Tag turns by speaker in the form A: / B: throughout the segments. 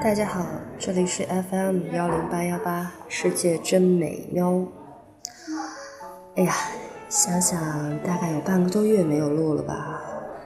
A: 大家好，这里是 FM10818世界真美喵。哎呀，想想大概有半个多月没有录了吧。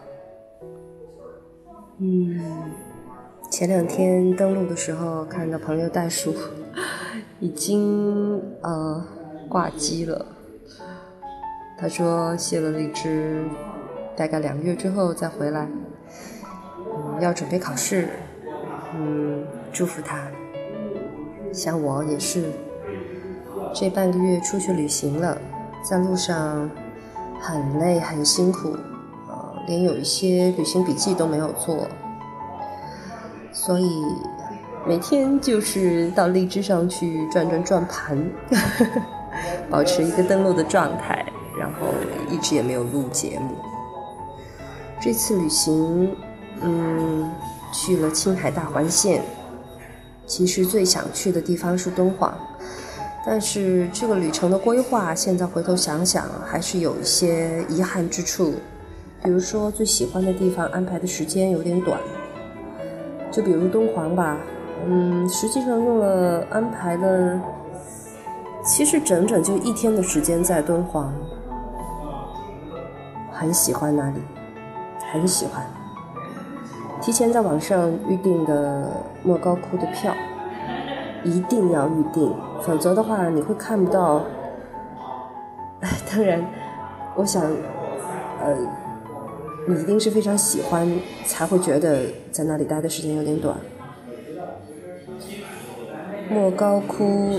A: 前2天登录的时候看到朋友袋鼠已经挂机了。他说卸了荔枝大概2个月之后再回来，要准备考试。祝福他。像我也是这半个月出去旅行了，在路上很累很辛苦，连有一些旅行笔记都没有做，所以每天就是到荔枝上去转盘保持一个登录的状态，然后一直也没有录节目。这次旅行去了青海大环线，其实最想去的地方是敦煌，但是这个旅程的规划现在回头想想还是有一些遗憾之处，比如说最喜欢的地方安排的时间有点短，就比如敦煌吧，实际上安排了其实整整就1天的时间在敦煌，很喜欢那里，很喜欢。提前在网上预定的莫高窟的票一定要预定，否则的话你会看不到。当然我想你一定是非常喜欢才会觉得在那里待的时间有点短。莫高窟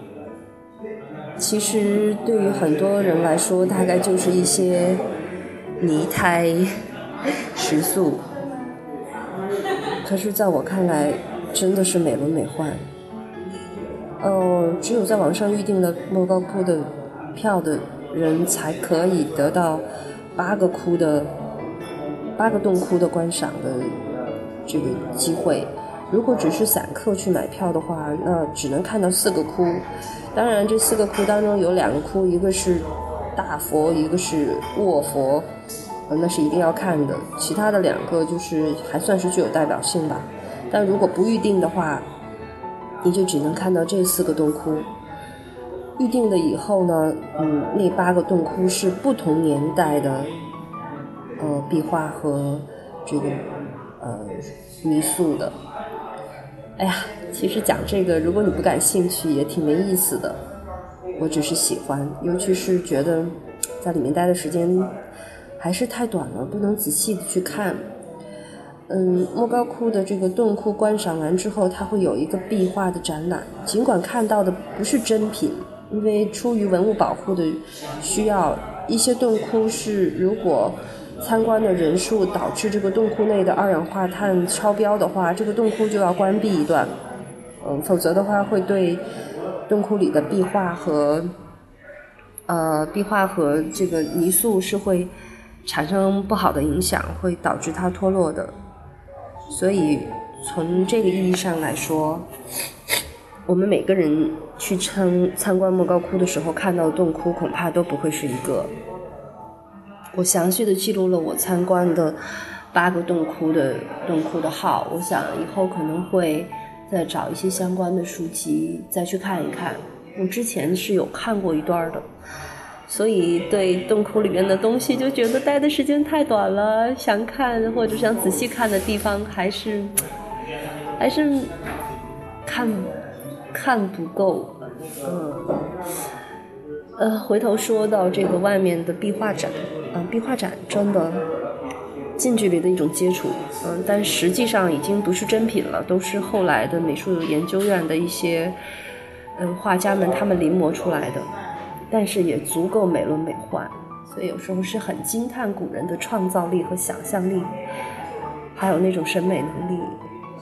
A: 其实对于很多人来说大概就是一些泥胎石塑，可是在我看来真的是美轮美奂。只有在网上预定了莫高窟的票的人才可以得到8个洞窟的观赏的这个机会。如果只是散客去买票的话，那只能看到4个窟。当然这4个窟当中有2个窟，一个是大佛，一个是卧佛，那是一定要看的。其他的2个就是还算是具有代表性吧，但如果不预定的话，你就只能看到这4个洞窟。预定了以后呢，那8个洞窟是不同年代的壁画和这个泥塑的。哎呀，其实讲这个如果你不感兴趣也挺没意思的，我只是喜欢，尤其是觉得在里面待的时间还是太短了，不能仔细的去看。莫高窟的这个洞窟观赏完之后，它会有一个壁画的展览，尽管看到的不是真品，因为出于文物保护的需要，一些洞窟是如果参观的人数导致这个洞窟内的2氧化碳超标的话，这个洞窟就要关闭一段，否则的话会对洞窟里的壁画和这个泥塑是会产生不好的影响，会导致它脱落的。所以从这个意义上来说，我们每个人去参观莫高窟的时候看到的洞窟恐怕都不会是一个。我详细的记录了我参观的8个洞窟的号，我想以后可能会再找一些相关的书籍再去看一看。我之前是有看过一段的，所以对洞窟里面的东西就觉得待的时间太短了，想看或者想仔细看的地方还是看不够。回头说到这个外面的壁画展，壁画展真的近距离的一种接触，但实际上已经不是真品了，都是后来的美术研究院的一些画家们他们临摹出来的，但是也足够美轮美奂，所以有时候是很惊叹古人的创造力和想象力，还有那种审美能力。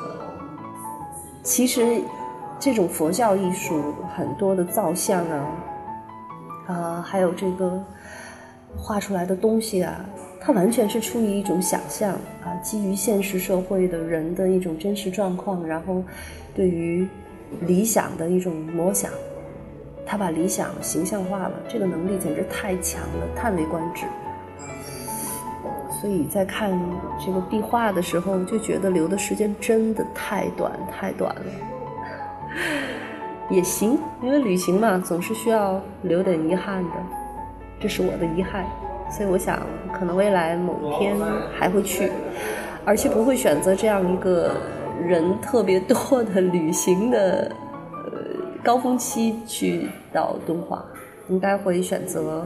A: 其实这种佛教艺术很多的造像还有这个画出来的东西它完全是出于一种想象基于现实社会的人的一种真实状况，然后对于理想的一种模想，他把理想形象化了，这个能力简直太强了，叹为观止。 所以在看这个壁画的时候，就觉得留的时间真的太短了。也行，因为旅行嘛，总是需要留点遗憾的，这是我的遗憾。所以我想，可能未来某一天还会去，而且不会选择这样一个人特别多的旅行的高峰期去到敦煌，应该会选择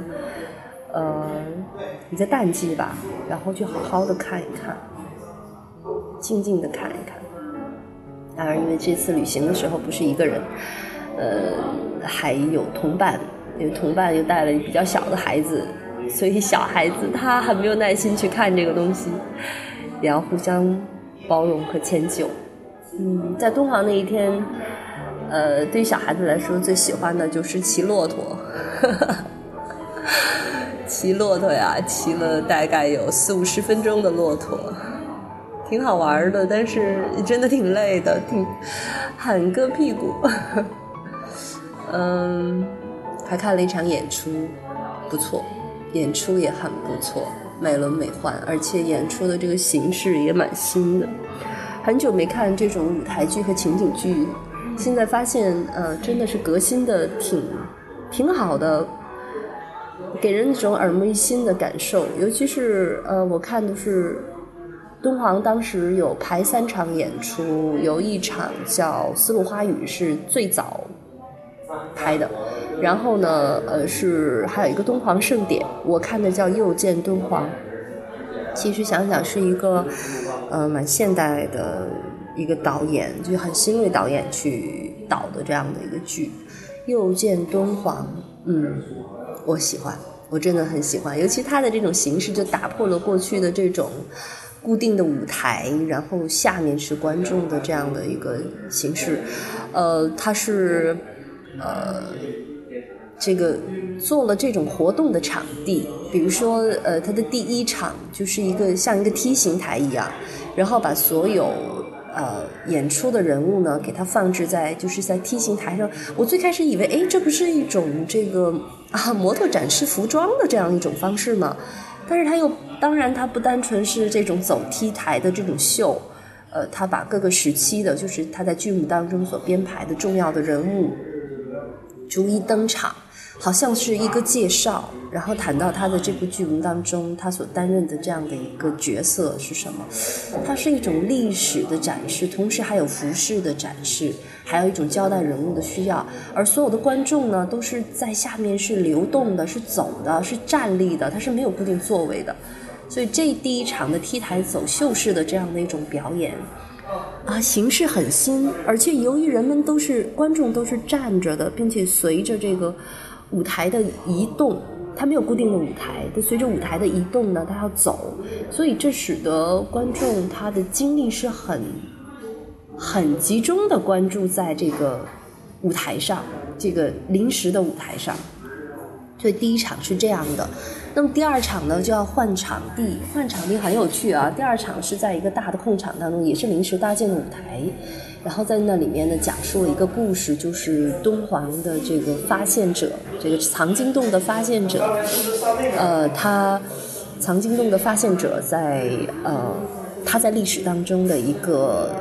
A: 你在淡季吧，然后去好好的看一看，静静的看一看。当然因为这次旅行的时候不是一个人，还有同伴，因为同伴又带了比较小的孩子，所以小孩子他很没有耐心去看这个东西，也要互相包容和迁就。在敦煌那一天，对于小孩子来说最喜欢的就是骑骆驼。骑骆驼呀，骑了大概有40-50分钟的骆驼，挺好玩的，但是真的挺累的，挺喊个屁股。还看了一场演出，不错，演出也很不错，美轮美奂，而且演出的这个形式也蛮新的，很久没看这种舞台剧和情景剧，现在发现真的是革新的挺好的，给人一种耳目一新的感受。尤其是我看的是敦煌当时有排3场演出，有一场叫《丝路花语》是最早拍的，然后呢是还有一个敦煌盛典，我看的叫《又见敦煌》，其实想想是一个蛮现代的一个导演，就很新锐导演去导的这样的一个剧，《又见敦煌》。我喜欢，我真的很喜欢，尤其他的这种形式就打破了过去的这种固定的舞台，然后下面是观众的这样的一个形式。它是这个做了这种活动的场地，比如说它的第1场就是像一个梯形台一样，然后把所有演出的人物呢给它放置在就是在梯形台上。我最开始以为这不是一种这个模特展示服装的这样一种方式吗？但是当然它不单纯是这种走 T 台的这种秀，它把各个时期的就是它在剧目当中所编排的重要的人物逐一登场，好像是一个介绍，然后谈到他的这部剧目当中他所担任的这样的一个角色是什么。它是一种历史的展示，同时还有服饰的展示，还有一种交代人物的需要，而所有的观众呢都是在下面是流动的，是走的，是站立的，它是没有固定座位的。所以这第1场的 T 台走秀式的这样的一种表演形式很新，而且由于观众都是站着的，并且随着这个舞台的移动，它没有固定的舞台，它随着舞台的移动呢它要走，所以这使得观众他的精力是很集中的关注在这个舞台上，这个临时的舞台上。所以第1场是这样的，那么第2场呢就要换场地很有趣啊。第2场是在一个大的空场当中，也是临时搭建的舞台，然后在那里面呢讲述了一个故事，就是敦煌的这个发现者，这个藏经洞的发现者，藏经洞的发现者他在历史当中的一个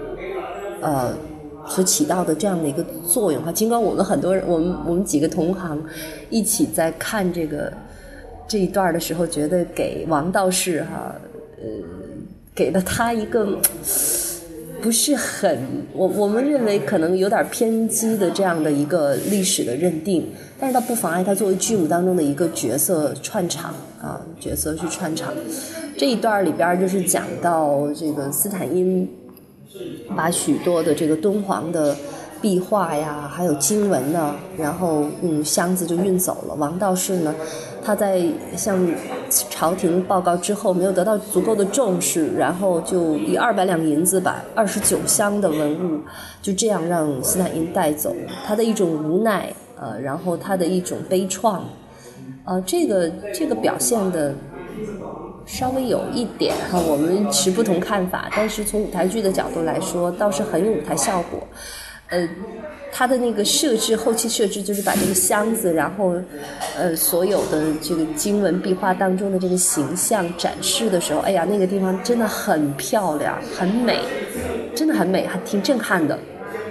A: 所起到的这样的一个作用。尽管我们很多人，我们几个同行一起在看这一段的时候，觉得给王道士给了他一个不是很我们认为可能有点偏激的这样的一个历史的认定，但是它不妨碍他作为剧目当中的一个角色串场角色去串场。这一段里边就是讲到这个斯坦因把许多的这个敦煌的壁画呀还有经文呢，然后用箱子就运走了。王道士呢，他在向朝廷报告之后没有得到足够的重视，然后就以200两银子把29箱的文物就这样让斯坦因带走，他的一种无奈然后他的一种悲怆这个表现的稍微有一点我们持不同看法，但是从舞台剧的角度来说倒是很有舞台效果。 它的那个设置，后期设置就是把这个箱子，然后所有的这个经文壁画当中的这个形象展示的时候，哎呀，那个地方真的很漂亮，很美，真的很美，还挺震撼的。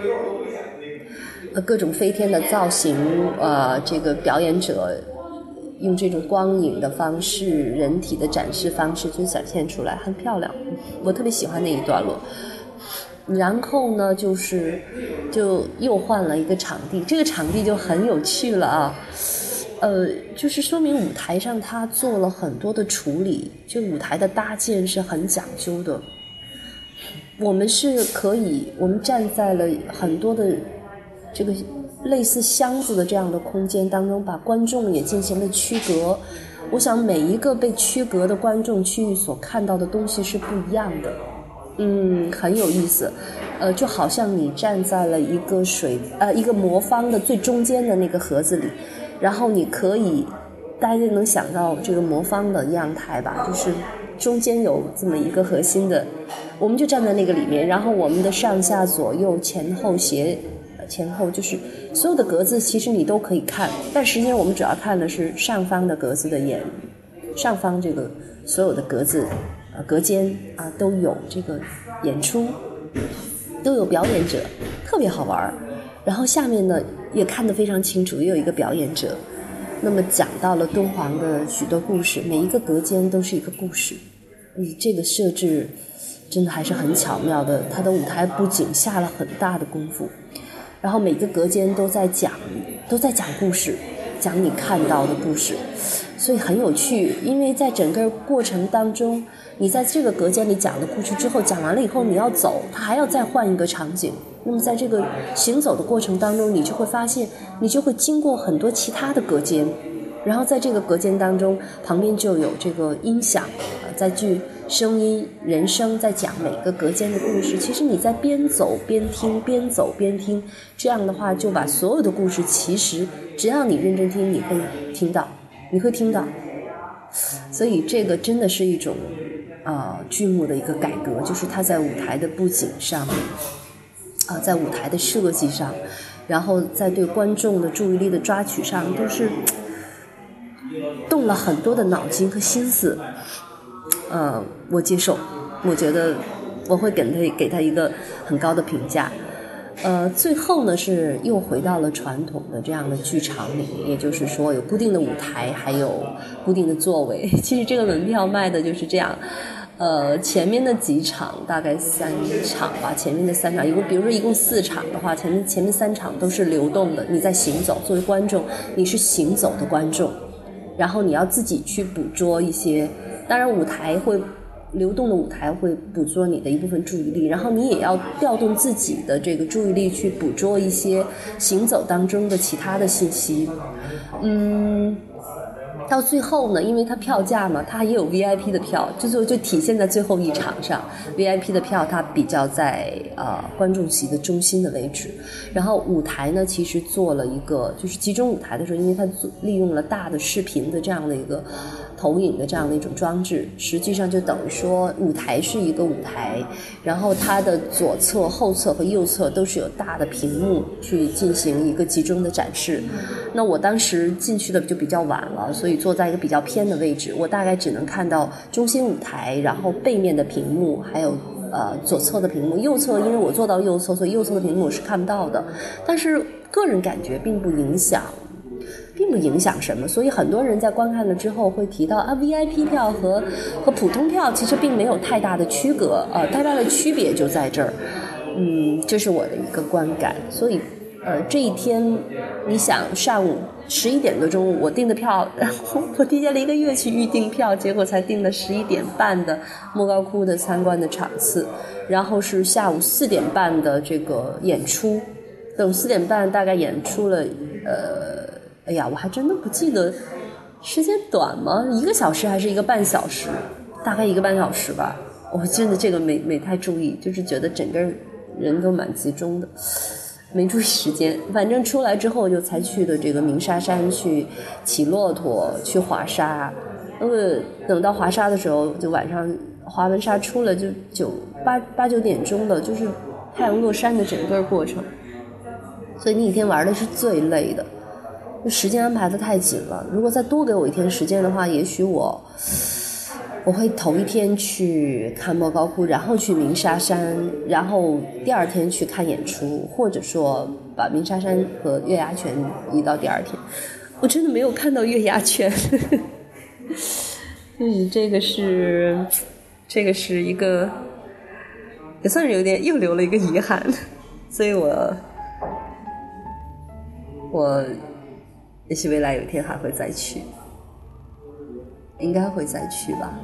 A: 各种飞天的造型，这个表演者用这种光影的方式，人体的展示方式就展现出来，很漂亮。我特别喜欢那一段落。然后呢，就又换了一个场地，这个场地就很有趣了啊。就是说明舞台上他做了很多的处理，就舞台的搭建是很讲究的。我们站在了很多的这个类似箱子的这样的空间当中，把观众也进行了区隔。我想每一个被区隔的观众区域所看到的东西是不一样的。很有意思，就好像你站在了一个魔方的最中间的那个盒子里，然后你可以大家能想到这个魔方的样态吧，就是中间有这么一个核心的，我们就站在那个里面，然后我们的上下左右前后就是所有的格子其实你都可以看，但实际上我们主要看的是上方的格子的上方这个所有的格子隔间都有这个演出，都有表演者，特别好玩。然后下面呢也看得非常清楚，也有一个表演者，那么讲到了敦煌的许多故事，每一个隔间都是一个故事。这个设置真的还是很巧妙的，它的舞台布景下了很大的功夫，然后每个隔间都在讲故事，讲你看到的故事，所以很有趣。因为在整个过程当中，你在这个隔间里讲了故事之后，讲完了以后你要走，他还要再换一个场景。那么在这个行走的过程当中，你就会发现，你就会经过很多其他的隔间，然后在这个隔间当中，旁边就有这个音响，在具声音人声在讲每个隔间的故事。其实你在边走边听，边走边听，这样的话就把所有的故事，其实只要你认真听，你会听到。所以这个真的是一种剧目的一个改革，就是它在舞台的布景上在舞台的设计上，然后在对观众的注意力的抓取上，都是动了很多的脑筋和心思。我接受，我觉得我会给他一个很高的评价。最后呢是又回到了传统的这样的剧场里，也就是说有固定的舞台，还有固定的座位。其实这个门票卖的就是这样。前面的几场大概3场吧，前面的3场比如说一共4场的话，前面3场都是流动的，你在行走，作为观众你是行走的观众，然后你要自己去捕捉一些，当然流动的舞台会捕捉你的一部分注意力，然后你也要调动自己的这个注意力去捕捉一些行走当中的其他的信息。到最后呢，因为它票价嘛，它也有 VIP 的票，就体现在最后一场上。VIP 的票它比较在观众席的中心的位置，然后舞台呢其实做了一个就是集中舞台的时候，因为它利用了大的视频的这样的一个投影的这样的一种装置，实际上就等于说舞台是一个舞台，然后它的左侧、后侧和右侧都是有大的屏幕去进行一个集中的展示。那我当时进去的就比较晚了，所以坐在一个比较偏的位置，我大概只能看到中心舞台，然后背面的屏幕，还有左侧的屏幕。右侧因为我坐到右侧，所以右侧的屏幕我是看不到的，但是个人感觉并不影响什么。所以很多人在观看了之后会提到VIP 票和普通票其实并没有太大的区隔，太大的区别就在这儿。这是我的一个观感。所以这一天你想上午11点多钟我订的票，然后我提前了1个月去预订票，结果才订了11点半的莫高窟的参观的场次，然后是下午4点半的这个演出。等4点半大概演出了哎呀我还真的不记得时间短吗，1个小时还是1个半小时，大概1个半小时吧。我真的这个没太注意，就是觉得整个人都蛮集中的，没注意时间。反正出来之后就才去的这个鸣沙山去骑骆驼去滑沙，等到滑沙的时候就晚上滑完沙出了就8、9点钟了，就是太阳落山的整个过程。 所以那一天玩的是最累的，时间安排的太紧了。如果再多给我一天时间的话，也许我会头一天去看莫高窟，然后去鸣沙山，然后第二天去看演出，或者说把鸣沙山和月牙泉移到第二天。我真的没有看到月牙泉这个是一个也算是又留了一个遗憾，所以我也许未来有一天还会再去，应该会再去吧。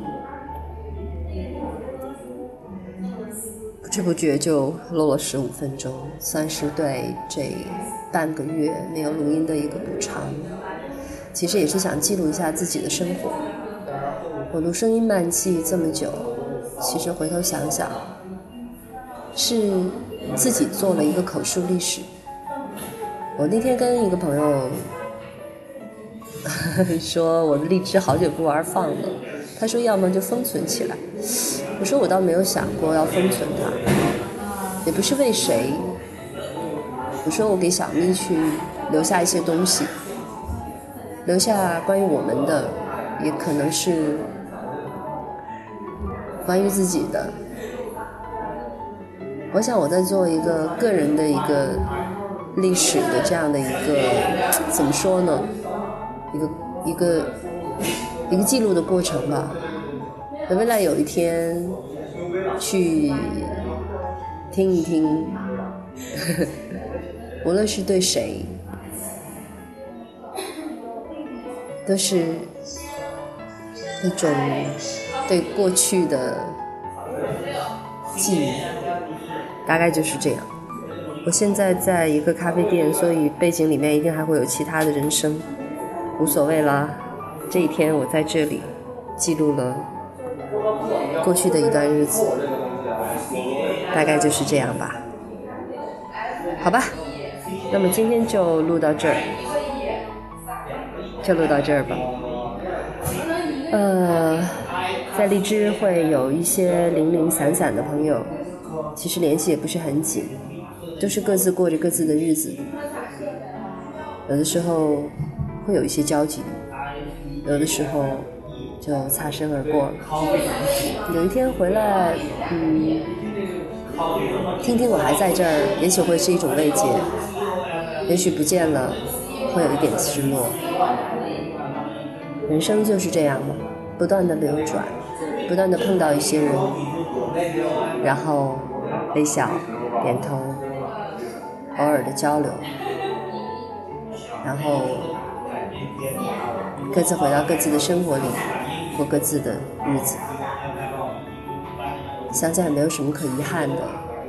A: 不知不觉就录了15分钟，算是对这半个月没有录音的一个补偿。其实也是想记录一下自己的生活。我录声音漫记这么久，其实回头想想，是自己做了一个口述历史。我那天跟一个朋友说我的荔枝好久不玩放了，他说要么就封存起来。我说我倒没有想过要封存它，也不是为谁。我说我给小咪去留下一些东西，留下关于我们的，也可能是关于自己的。我想我在做一个个人的一个历史的这样的一个怎么说呢，一个记录的过程吧。等未来有一天去听一听无论是对谁都是一种对过去的记忆，大概就是这样。我现在在一个咖啡店，所以背景里面一定还会有其他的人声，无所谓啦。这一天我在这里记录了过去的一段日子，大概就是这样吧。好吧，那么今天就录到这儿，吧。在荔枝会有一些零零散散的朋友，其实联系也不是很紧，都是各自过着各自的日子。有的时候会有一些交集，有的时候就擦身而过了。有一天回来，听听我还在这儿，也许会是一种慰藉，也许不见了会有一点失落。人生就是这样嘛，不断的流转，不断的碰到一些人，然后微笑点头，偶尔的交流，然后各自回到各自的生活里，过各自的日子。想想也没有什么可遗憾的。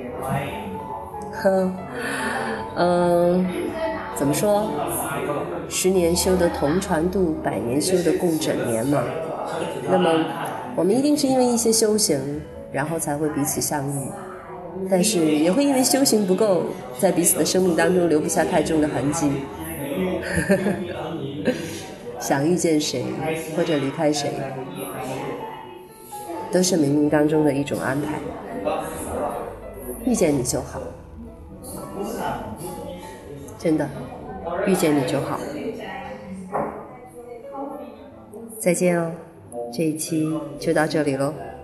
A: 怎么说？10年修得同船渡，100年修得共枕眠嘛。那么我们一定是因为一些修行，然后才会彼此相遇，但是也会因为修行不够，在彼此的生命当中留不下太重的痕迹。想遇见谁或者离开谁，都是冥冥当中的一种安排。遇见你就好，真的，遇见你就好。再见哦，这一期就到这里咯。